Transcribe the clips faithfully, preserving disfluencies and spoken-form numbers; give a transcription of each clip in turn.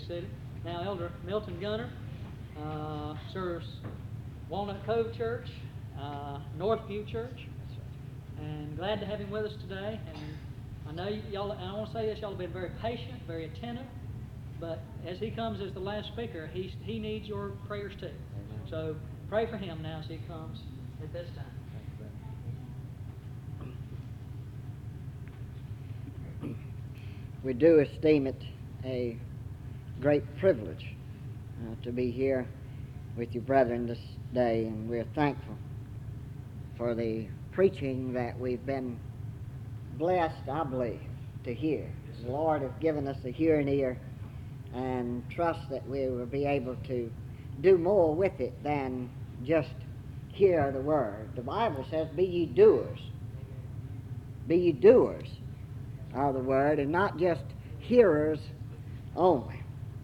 seated. Now, Elder Milton Gunner uh, serves Walnut Cove Church, uh, Northview Church, and glad to have him with us today. And I know y- y'all, and I want to say this, y'all have been very patient, very attentive, but as he comes as the last speaker, he, he needs your prayers too. Amen. So pray for him now as he comes at this time. We do esteem it a great privilege uh, to be here with you brethren this day, and we're thankful for the preaching that we've been blessed, I believe, to hear. The Lord has given us a hearing ear, and trust that we will be able to do more with it than just hear the word. The Bible says, be ye doers. Be ye doers of the word, and not just hearers only.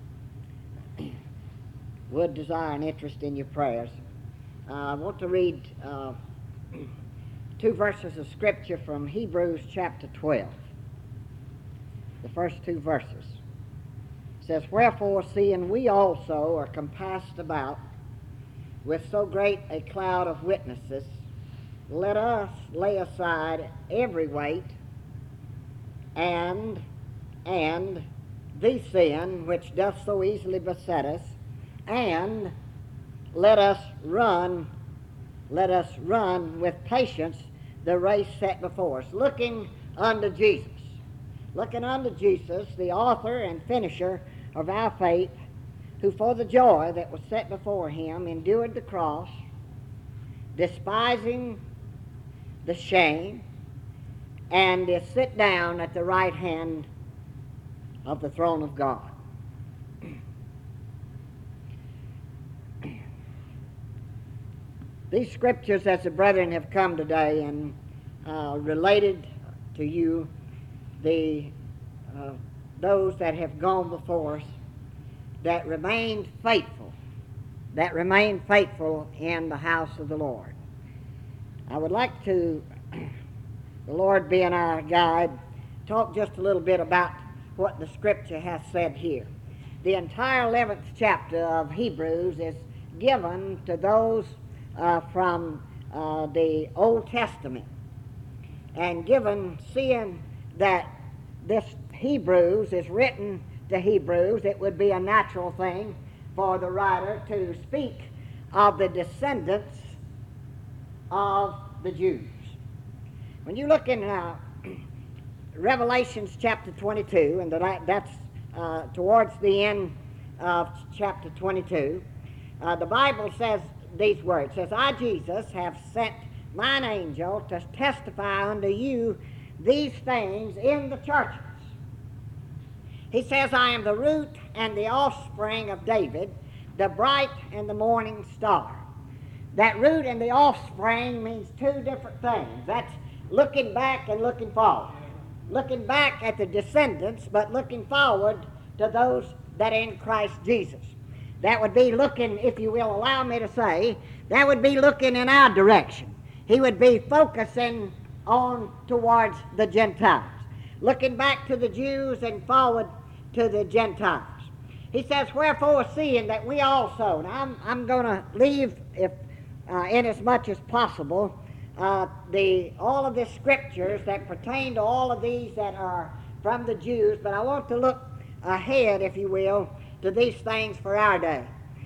Would desire an interest in your prayers. Uh, I want to read uh, two verses of Scripture from Hebrews chapter twelve. The first two verses. It says, wherefore, seeing we also are compassed about with so great a cloud of witnesses, let us lay aside every weight and and the sin which doth so easily beset us, and let us run, let us run with patience the race set before us, looking unto Jesus, looking unto Jesus, the author and finisher of our faith, who for the joy that was set before him endured the cross, despising the shame, and is sit down at the right hand of the throne of God. These scriptures, as the brethren have come today and uh, related to you, the uh, those that have gone before us, that remained faithful, that remained faithful in the house of the Lord. I would like to, the Lord being our guide, talk just a little bit about what the Scripture has said here. The entire eleventh chapter of Hebrews is given to those uh, from uh, the Old Testament, and given, seeing that this Hebrews is written to Hebrews, it would be a natural thing for the writer to speak of the descendants of the Jews. When you look in uh, Revelations chapter twenty-two, and that's uh, towards the end of chapter twenty-two, uh, the Bible says these words, says, I, Jesus, have sent mine angel to testify unto you these things in the churches. He says, I am the root and the offspring of David, the bright and the morning star. That root and the offspring means two different things. That's looking back and looking forward. Looking back at the descendants, but looking forward to those that are in Christ Jesus. That would be looking, if you will allow me to say, that would be looking in our direction. He would be focusing on towards the Gentiles. Looking back to the Jews and forward to the Gentiles. He says, wherefore, seeing that we also, now I'm, I'm going to leave, if uh, in as much as possible, Uh, the all of the scriptures that pertain to all of these that are from the Jews, but I want to look ahead, if you will, to these things for our day.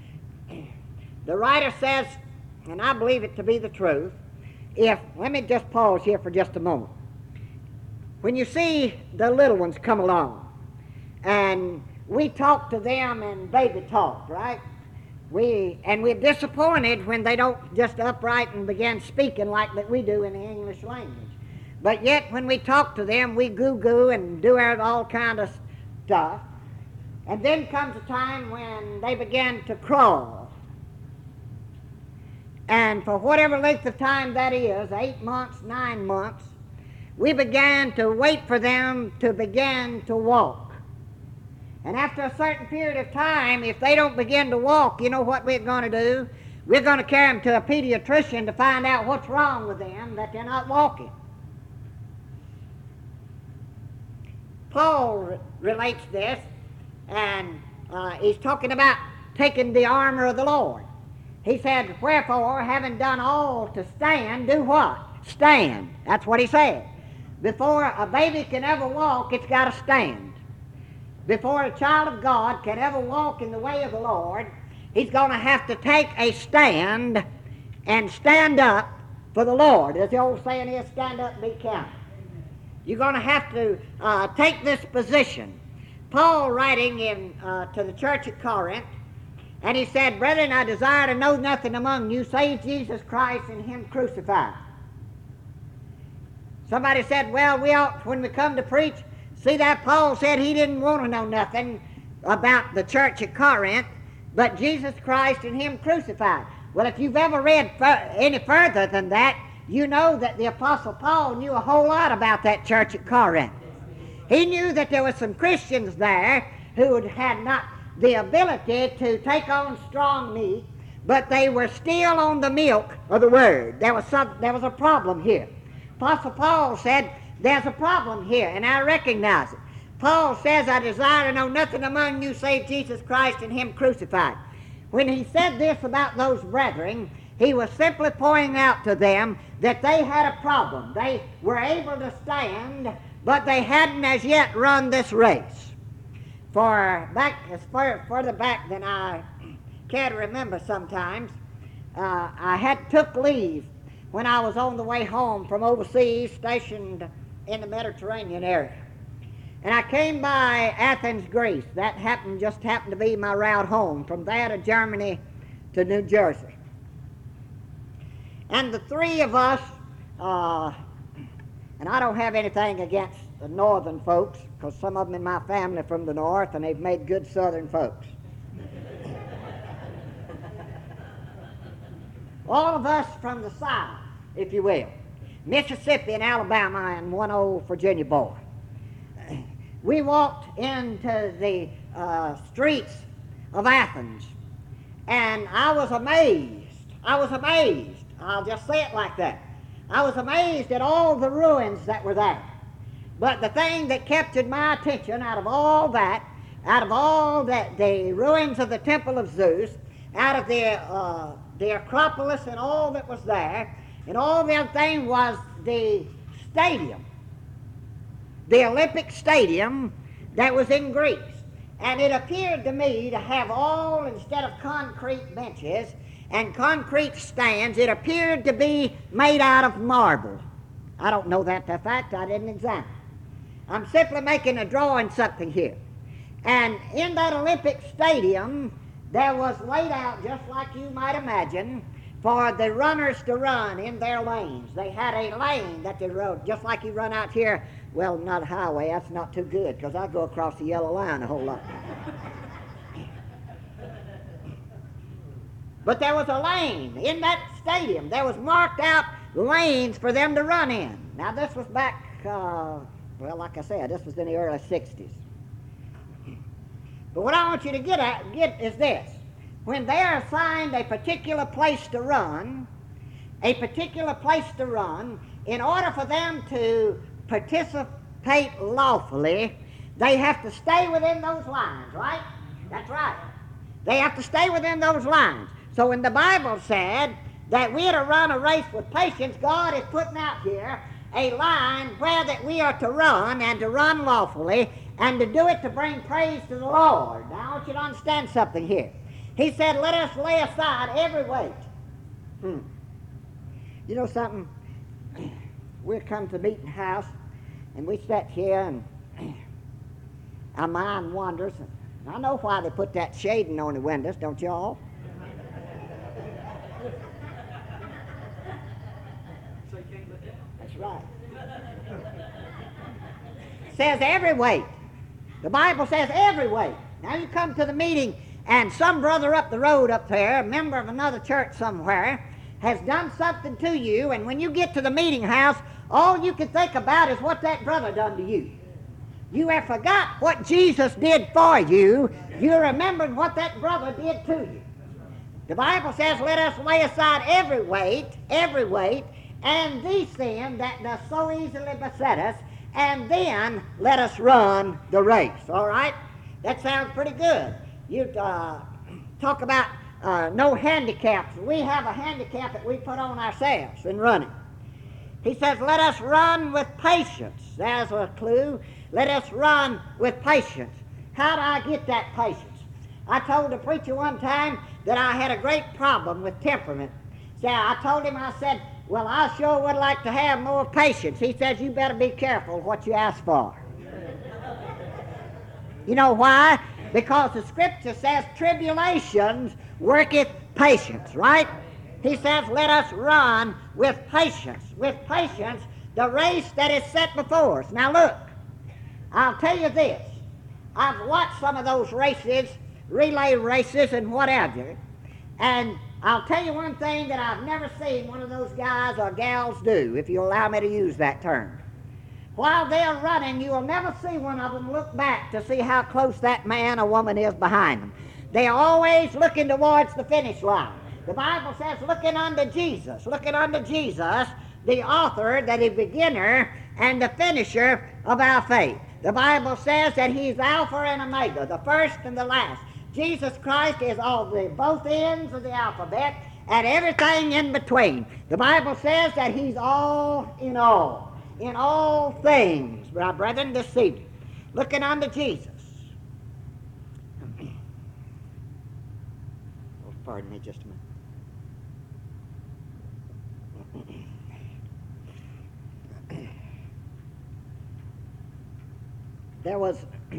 The writer says, and I believe it to be the truth, if, let me just pause here for just a moment. When you see the little ones come along, and we talk to them in baby talk, right? We and we're disappointed when they don't just upright and begin speaking like that we do in the English language. But yet when we talk to them, we goo-goo and do all kind of stuff. And then comes a time when they begin to crawl. And for whatever length of time that is, eight months, nine months, we began to wait for them to begin to walk. And after a certain period of time, if they don't begin to walk, you know what we're going to do? We're going to carry them to a pediatrician to find out what's wrong with them, that they're not walking. Paul re- relates this, and uh, he's talking about taking the armor of the Lord. He said, wherefore, having done all to stand, do what? Stand. That's what he said. Before a baby can ever walk, it's got to stand. Before a child of God can ever walk in the way of the Lord, he's going to have to take a stand and stand up for the Lord. As the old saying is, stand up and be counted. You're going to have to uh, take this position. Paul writing in uh, to the church at Corinth, and he said, brethren, I desire to know nothing among you save Jesus Christ and him crucified. Somebody said, well, we ought, when we come to preach, see that Paul said he didn't want to know nothing about the church at Corinth, but Jesus Christ and him crucified. Well, if you've ever read fur- any further than that, you know that the Apostle Paul knew a whole lot about that church at Corinth. He knew that there were some Christians there who had not the ability to take on strong meat, but they were still on the milk of the Word. There was some, there was a problem here. Apostle Paul said, there's a problem here, and I recognize it. Paul says, I desire to know nothing among you save Jesus Christ and him crucified. When he said this about those brethren, he was simply pointing out to them that they had a problem. They were able to stand, but they hadn't as yet run this race. For back, as far further back than I can remember sometimes, uh, I had took leave when I was on the way home from overseas, stationed in the Mediterranean area. And I came by Athens, Greece. That happened just happened to be my route home, from there to Germany to New Jersey. And the three of us, uh, and I don't have anything against the northern folks, because some of them in my family are from the north, and they've made good southern folks. All of us from the south, if you will, Mississippi and Alabama and one old Virginia boy. We walked into the uh, streets of Athens, and I was amazed. I was amazed. I'll just say it like that. I was amazed at all the ruins that were there. But the thing that captured my attention out of all that, out of all that, the ruins of the Temple of Zeus, out of the, uh, the Acropolis and all that was there, and all the other thing was the stadium, the Olympic Stadium that was in Greece. And it appeared to me to have all, instead of concrete benches and concrete stands, it appeared to be made out of marble. I don't know that for a fact. I didn't examine. I'm simply making a drawing something here. And in that Olympic Stadium, there was laid out, just like you might imagine, for the runners to run in their lanes. They had a lane that they rode, just like you run out here. Well, not a highway, that's not too good, because I go across the yellow line a whole lot. But there was a lane in that stadium. There was marked out lanes for them to run in. Now, this was back, uh, well, like I said, this was in the early sixties. But what I want you to get at get is this. When they're assigned a particular place to run, a particular place to run, in order for them to participate lawfully, they have to stay within those lines, right? That's right. They have to stay within those lines. So when the Bible said that we are to run a race with patience, God is putting out here a line where that we are to run, and to run lawfully, and to do it to bring praise to the Lord. Now I want you to understand something here. He said, let us lay aside every weight. Hmm. You know something? We'll come to the meeting house, and we sat here, and our mind wanders. And I know why they put that shading on the windows, don't y'all? That's right. It says every weight. The Bible says every weight. Now you come to the meeting, and some brother up the road up there, a member of another church somewhere, has done something to you, and when you get to the meeting house, all you can think about is what that brother done to you. You have forgot what Jesus did for you. You're remembering what that brother did to you. The Bible says, let us lay aside every weight, every weight, and the sin that does so easily beset us, and then let us run the race. All right? That sounds pretty good. you uh, talk about uh, no handicaps. We have a handicap that we put on ourselves in running. He says, let us run with patience. There's a clue. Let us run with patience. How do I get that patience? I told the preacher one time that I had a great problem with temperament. So I told him, I said, well, I sure would like to have more patience. He says, you better be careful what you ask for. You know why? Because the scripture says tribulations worketh patience, right? He says, let us run with patience, with patience, the race that is set before us. Now look, I'll tell you this. I've watched some of those races, relay races and whatever, and I'll tell you one thing that I've never seen one of those guys or gals do, if you allow me to use that term. While they're running, you will never see one of them look back to see how close that man or woman is behind them. They're always looking towards the finish line. The Bible says, looking unto Jesus, looking unto Jesus, the author, the beginner, and the finisher of our faith. The Bible says that he's Alpha and Omega, the first and the last. Jesus Christ is all the both ends of the alphabet and everything in between. The Bible says that he's all in all, in all things, my brethren, this evening. Looking unto Jesus. Oh, pardon me just a minute. There was,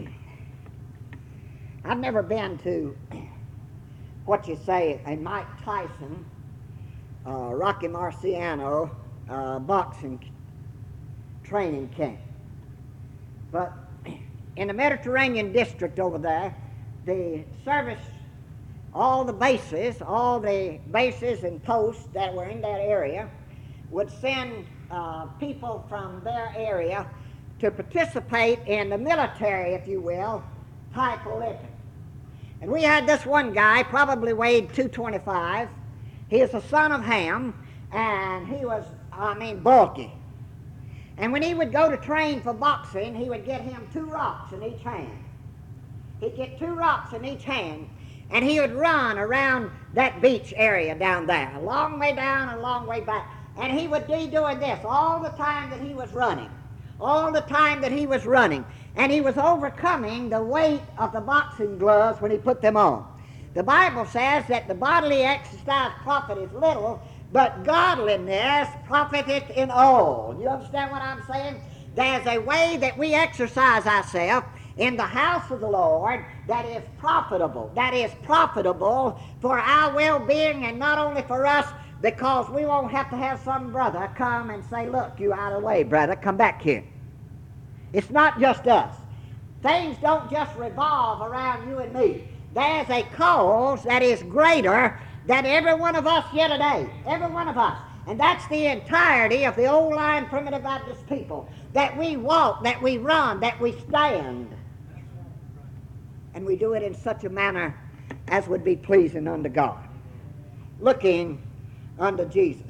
I've never been to what you say a Mike Tyson, uh, Rocky Marciano uh, boxing training camp. But in the Mediterranean district over there, the service, all the bases, all the bases and posts that were in that area would send uh, people from their area to participate in the military, if you will, type Olympics. And we had this one guy, probably weighed two twenty-five. He is the son of Ham, and he was, I mean, bulky. And when he would go to train for boxing, he would get him two rocks in each hand. He'd get two rocks in each hand, and he would run around that beach area down there, a long way down, a long way back. And he would be doing this all the time that he was running. All the time that he was running. And he was overcoming the weight of the boxing gloves when he put them on. The Bible says that the bodily exercise profiteth little, but godliness profiteth in all. You understand what I'm saying? There's a way that we exercise ourselves in the house of the Lord that is profitable. That is profitable for our well-being, and not only for us, because we won't have to have some brother come and say, look, you out of the way, brother, come back here. It's not just us. Things don't just revolve around you and me. There's a cause that is greater than every one of us here today. Every one of us. And that's the entirety of the old line primitive Baptist people. That we walk, that we run, that we stand. And we do it in such a manner as would be pleasing unto God. Looking unto Jesus.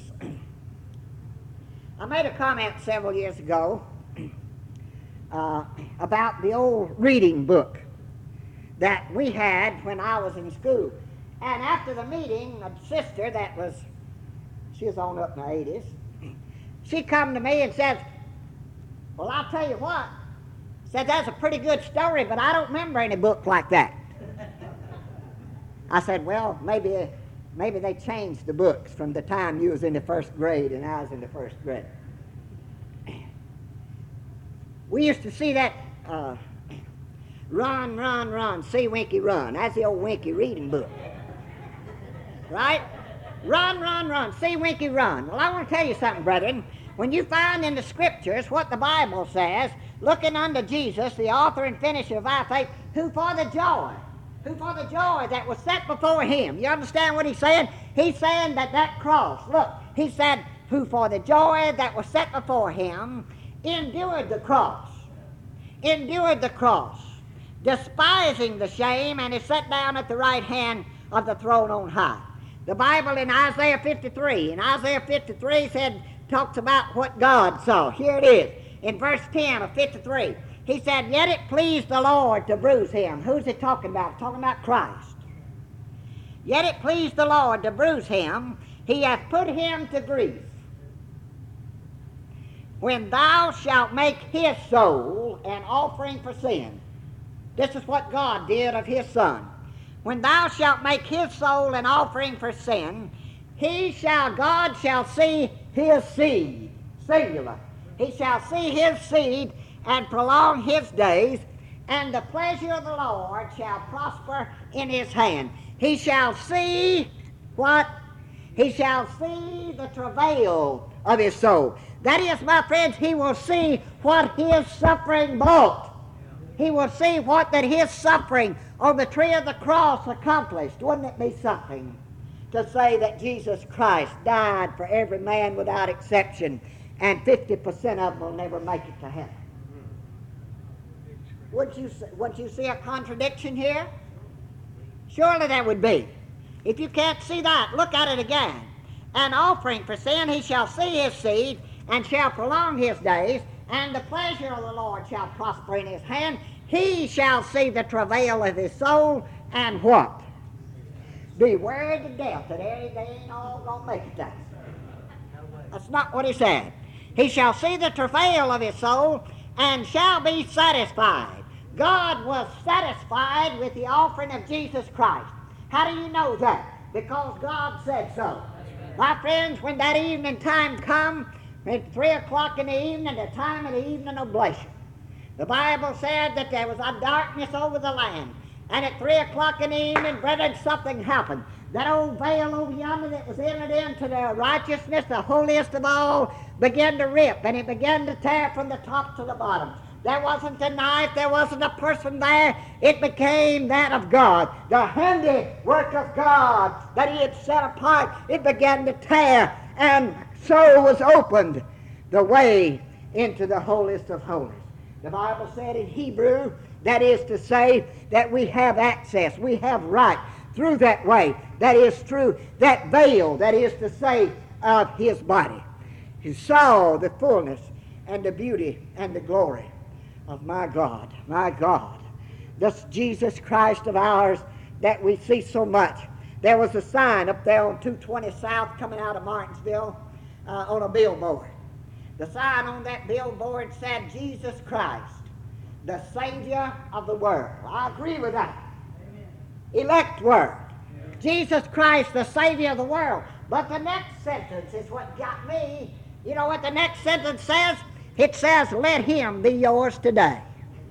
I made a comment several years ago uh, about the old reading book that we had when I was in school. And after the meeting, a sister that was, she was on up in the eighties, she come to me and says, well, I'll tell you what, said that's a pretty good story, but I don't remember any book like that. I said, well, maybe maybe they changed the books from the time you was in the first grade and I was in the first grade. We used to see that uh, run, run, run, see Winky run. That's the old Winky reading book. Right? Run, run, run, see Winky run. Well, I want to tell you something, brethren. When you find in the scriptures what the Bible says, looking unto Jesus, the author and finisher of our faith, who for the joy, who for the joy that was set before him. You understand what he's saying? He's saying that that cross, look, he said, who for the joy that was set before him, endured the cross, endured the cross, despising the shame, and is set down at the right hand of the throne on high. The Bible in Isaiah fifty-three, in Isaiah fifty-three said, talks about what God saw. Here it is, in verse ten of fifty-three. He said, yet it pleased the Lord to bruise him. Who's he talking about? Talking about Christ. Yet it pleased the Lord to bruise him. He hath put him to grief. When thou shalt make his soul an offering for sin. This is what God did of his Son. When thou shalt make his soul an offering for sin, he shall, God shall see his seed, singular. He shall see his seed and prolong his days, and the pleasure of the Lord shall prosper in his hand. He shall see what? He shall see the travail of his soul. That is, my friends, he will see what his suffering brought. He will see what that his suffering on the tree of the cross accomplished. Wouldn't it be something to say that Jesus Christ died for every man without exception, and fifty percent of them will never make it to heaven? Would you, would you see a contradiction here? Surely there would be. If you can't see that, look at it again. An offering for sin, he shall see his seed, and shall prolong his days, and the pleasure of the Lord shall prosper in his hand. He shall see the travail of his soul, and what? Be worried to death that they ain't all going to make it there. That's not what he said. He shall see the travail of his soul, and shall be satisfied. God was satisfied with the offering of Jesus Christ. How do you know that? Because God said so. My friends, when that evening time come, at three o'clock in the evening, the time of the evening oblation, the Bible said that there was a darkness over the land. And at three o'clock in the evening, brethren, something happened. That old veil over yonder that was entered into the righteousness, the holiest of all, began to rip, and it began to tear from the top to the bottom. There wasn't a knife, there wasn't a person there. It became that of God, the handiwork of God that he had set apart. It began to tear, and so was opened the way into the holiest of holies. The Bible said in Hebrew, that is to say, that we have access, we have right through that way. That is through that veil, that is to say, of his body. He saw the fullness and the beauty and the glory of my God, my God. This Jesus Christ of ours that we see so much. There was a sign up there on two twenty South coming out of Martinsville uh, on a billboard. The sign on that billboard said, Jesus Christ, the Savior of the world. I agree with that. Amen. Elect word. Yeah. Jesus Christ, the Savior of the world. But the next sentence is what got me. You know what the next sentence says? It says, let him be yours today.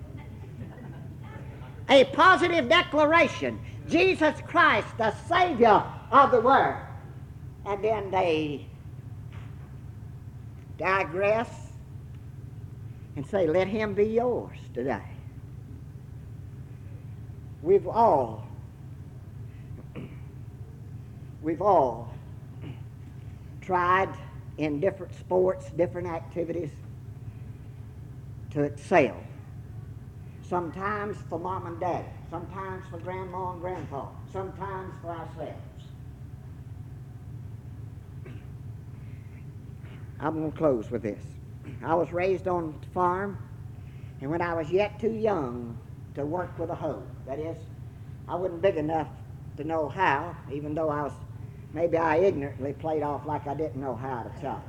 A positive declaration. Jesus Christ, the Savior of the world. And then they digress and say, let him be yours today. We've all, we've all tried in different sports, different activities to excel. Sometimes for mom and dad, sometimes for grandma and grandpa, sometimes for ourselves. I'm going to close with this. I was raised on a farm, and when I was yet too young to work with a hoe, that is, I wasn't big enough to know how, even though I was, maybe I ignorantly played off like I didn't know how to chop.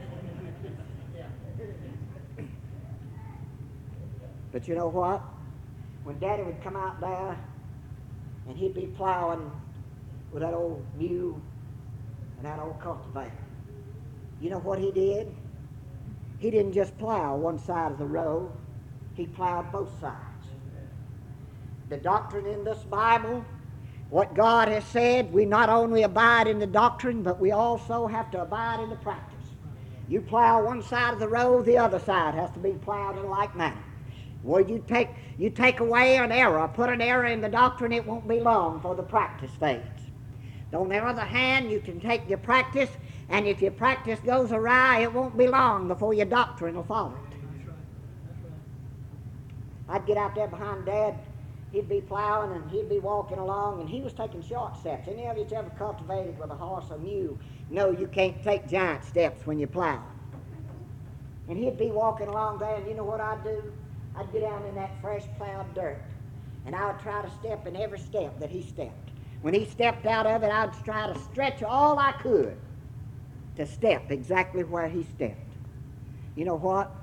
But you know what? When Daddy would come out there, and he'd be plowing with that old mule and that old cultivator, you know what he did? He didn't just plow one side of the row, he plowed both sides. The doctrine in this Bible, what God has said, we not only abide in the doctrine, but we also have to abide in the practice. You plow one side of the row, the other side has to be plowed in like manner. Well, you take, you take away an error, put an error in the doctrine, it won't be long for the practice fades. On the other hand, you can take your practice, and if your practice goes awry, it won't be long before your doctrine will follow it. That's right. That's right. I'd get out there behind Dad, he'd be plowing and he'd be walking along, and he was taking short steps. Any of you ever cultivated with a horse or mule know you can't take giant steps when you plow. And he'd be walking along there, and you know what I'd do? I'd get down in that fresh plowed dirt, and I would try to step in every step that he stepped. When he stepped out of it, I'd try to stretch all I could to step exactly where he stepped. You know what?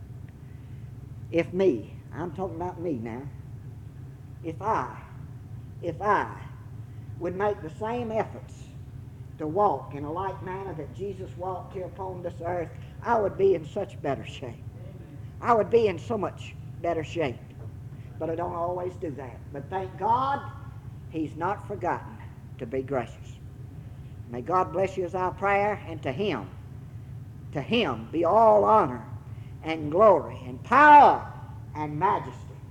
If me, I'm talking about me now, if I, if I would make the same efforts to walk in a like manner that Jesus walked here upon this earth, I would be in such better shape. I would be in so much better shape. But I don't always do that. But thank God, he's not forgotten to be gracious. May God bless you is our prayer, and to him, to him be all honor and glory and power and majesty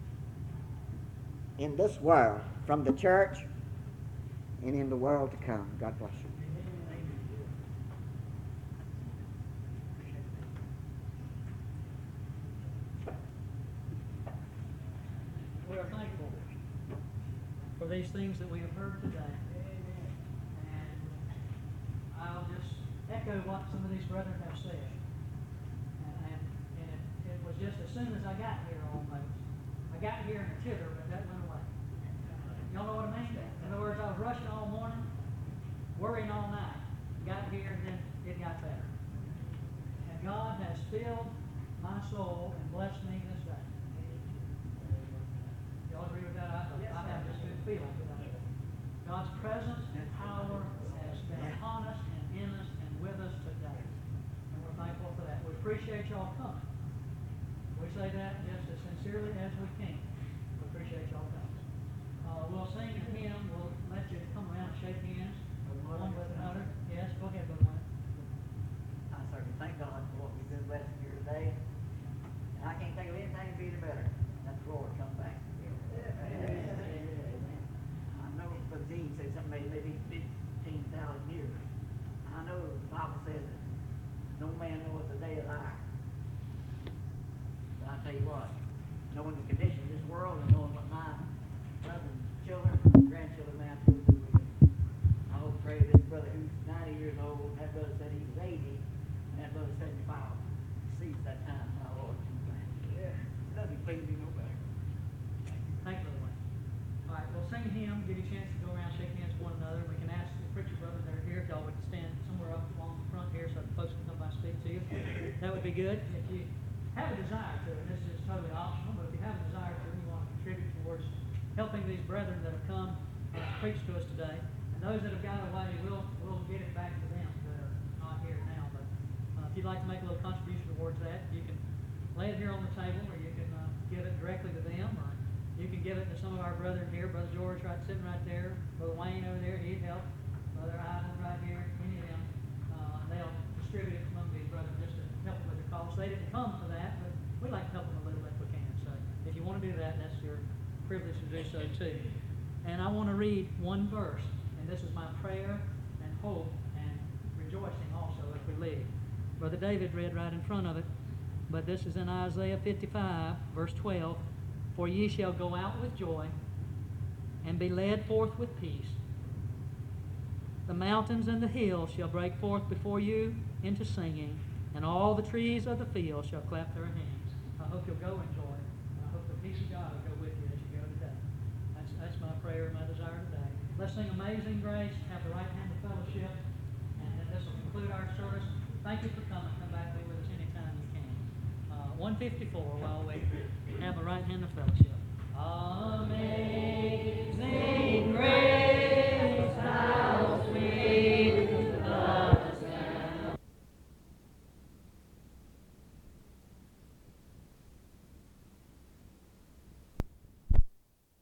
in this world, from the church and in the world to come. God bless you. We are thankful for these things that we have heard today. And I'll just echo what some of these brethren have said. And, and, and it, it was just as soon as I got here almost. I got here in a titter, but that went away. Y'all know what I mean? In other words, I was rushing all morning, worrying all night. Got here and then it got better. And God has filled my soul and blessed me this day. Y'all agree with that? I, I have this good feeling today. God's presence and power has been upon us and in us and with us today. And we're thankful for that. We appreciate y'all coming. We say that just as sincerely as we can. We appreciate y'all coming. Uh, we'll sing a hymn. We'll let you come around and shake hands one with another. Yes, go ahead, Brother Wayne. I certainly thank God for what we've been blessed here today. And I can't think of anything to be better than the Lord come back. I know Brother Dean said something maybe fifteen thousand years. I know the Bible says that no man knoweth the day of life. But I tell you what, knowing the condition of this world and knowing what my brothers, children, grandchildren may have to go through with it, I hope pray this brother who's ninety years old, that brother said he was eighty, and that brother seventy-five, sees that time, my Lord. Yeah. Doesn't please me no better. Thank you, Brother Wayne. All right, we'll sing a hymn, give you a chance to go around, shake hands with one another. We can ask the preacher brothers that are here if y'all would stand somewhere up along the front here so the folks can come by and speak to you. That would be good. If you have a desire to, and this is totally optional, but if you have a desire to and you want to contribute towards helping these brethren that have come and preached to us today, and those that have gone away, we'll, we'll get it back to them that are not here now. But uh, if you'd like to make a little contribution towards that, you can lay it here on the table, or you can uh, give it directly to them, or you can give it to some of our brethren here. Brother George right sitting right there, Brother Wayne over there, he'd help. Brother Ivan right here, any of them. Uh, they'll distribute it among these brethren just to help them with the cost. They didn't come for that, but we'd like to help them a little bit if we can. So if you want to do that, that's your privilege to do so too. And I want to read one verse, and this is my prayer and hope and rejoicing also as we leave. Brother David read right in front of it, but this is in Isaiah fifty-five, verse twelve. For ye shall go out with joy and be led forth with peace. The mountains and the hills shall break forth before you into singing, and all the trees of the field shall clap their hands. I hope you'll go in joy, and I hope the peace of God will go with you as you go today. That's, that's my prayer and my desire today. Let's sing Amazing Grace, have the right hand of fellowship, and then this will conclude our service. Thank you for coming. Come back and be with us anytime you can. Uh, one fifty-four while we have a right hand of fellowship. Amazing